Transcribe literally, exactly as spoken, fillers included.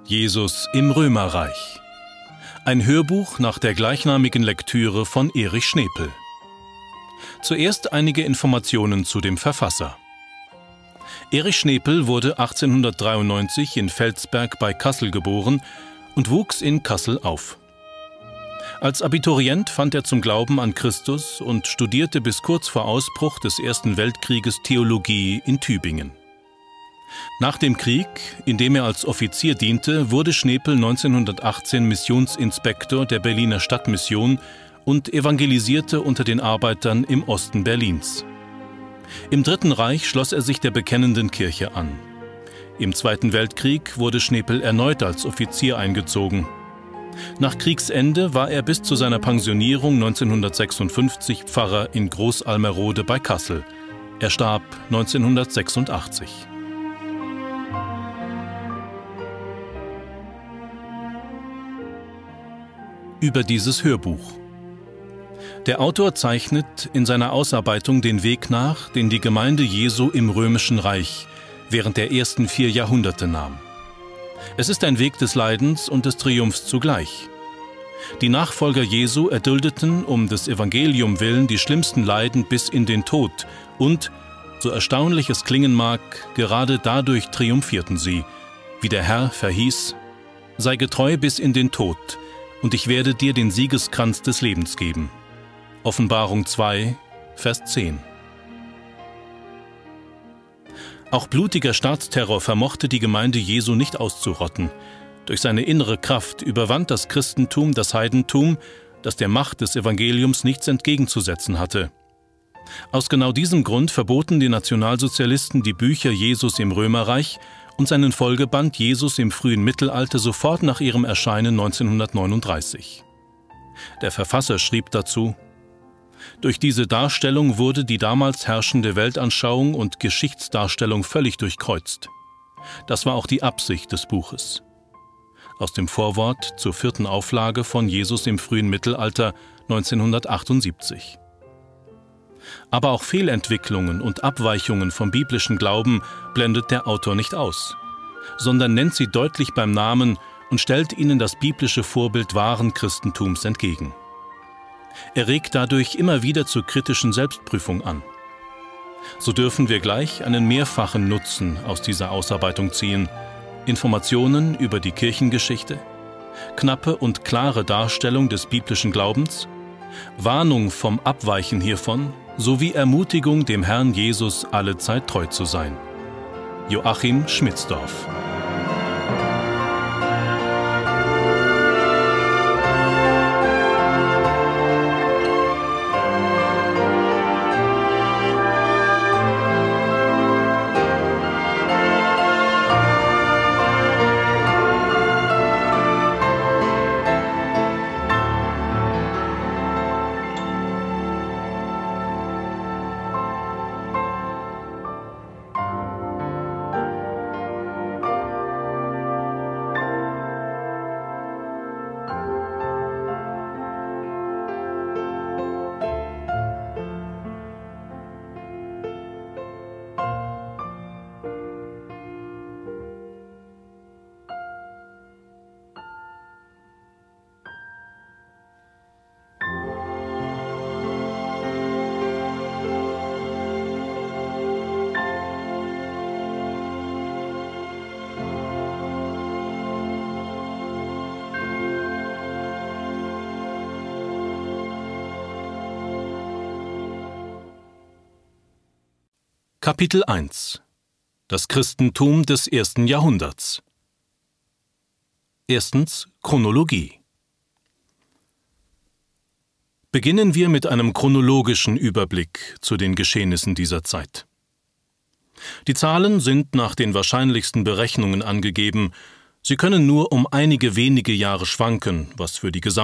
Jesus im Römerreich. Ein Hörbuch nach der gleichnamigen Lektüre von Erich Schnepel. Zuerst einige Informationen zu dem Verfasser. Erich Schnepel wurde achtzehnhundertdreiundneunzig in Felsberg bei Kassel geboren und wuchs in Kassel auf. Als Abiturient fand er zum Glauben an Christus und studierte bis kurz vor Ausbruch des Ersten Weltkrieges Theologie in Tübingen. Nach dem Krieg, in dem er als Offizier diente, wurde Schnepel neunzehnhundertachtzehn Missionsinspektor der Berliner Stadtmission und evangelisierte unter den Arbeitern im Osten Berlins. Im Dritten Reich schloss er sich der bekennenden Kirche an. Im Zweiten Weltkrieg wurde Schnepel erneut als Offizier eingezogen. Nach Kriegsende war er bis zu seiner Pensionierung neunzehnhundertsechsundfünfzig Pfarrer in Großalmerode bei Kassel. Er starb neunzehnhundertsechsundachtzig. Über dieses Hörbuch. Der Autor zeichnet in seiner Ausarbeitung den Weg nach, den die Gemeinde Jesu im Römischen Reich während der ersten vier Jahrhunderte nahm. Es ist ein Weg des Leidens und des Triumphs zugleich. Die Nachfolger Jesu erduldeten um des Evangelium willen die schlimmsten Leiden bis in den Tod und, so erstaunlich es klingen mag, gerade dadurch triumphierten sie, wie der Herr verhieß: Sei getreu bis in den Tod, und ich werde dir den Siegeskranz des Lebens geben. Offenbarung zwei, Vers zehn. Auch blutiger Staatsterror vermochte die Gemeinde Jesu nicht auszurotten. Durch seine innere Kraft überwand das Christentum das Heidentum, das der Macht des Evangeliums nichts entgegenzusetzen hatte. Aus genau diesem Grund verboten die Nationalsozialisten die Bücher Jesus im Römerreich und seinen Folgeband Jesus im frühen Mittelalter sofort nach ihrem Erscheinen neunzehnhundertneununddreißig. Der Verfasser schrieb dazu: Durch diese Darstellung wurde die damals herrschende Weltanschauung und Geschichtsdarstellung völlig durchkreuzt. Das war auch die Absicht des Buches. Aus dem Vorwort zur vierten Auflage von Jesus im frühen Mittelalter neunzehnhundertachtundsiebzig. Aber auch Fehlentwicklungen und Abweichungen vom biblischen Glauben blendet der Autor nicht aus, sondern nennt sie deutlich beim Namen und stellt ihnen das biblische Vorbild wahren Christentums entgegen. Er regt dadurch immer wieder zur kritischen Selbstprüfung an. So dürfen wir gleich einen mehrfachen Nutzen aus dieser Ausarbeitung ziehen: Informationen über die Kirchengeschichte, knappe und klare Darstellung des biblischen Glaubens, Warnung vom Abweichen hiervon sowie Ermutigung, dem Herrn Jesus allezeit treu zu sein. Joachim Schmitzdorf. Kapitel eins. Das Christentum des ersten Jahrhunderts. Erstens Chronologie. Beginnen wir mit einem chronologischen Überblick zu den Geschehnissen dieser Zeit. Die Zahlen sind nach den wahrscheinlichsten Berechnungen angegeben. Sie können nur um einige wenige Jahre schwanken, was für die gesamte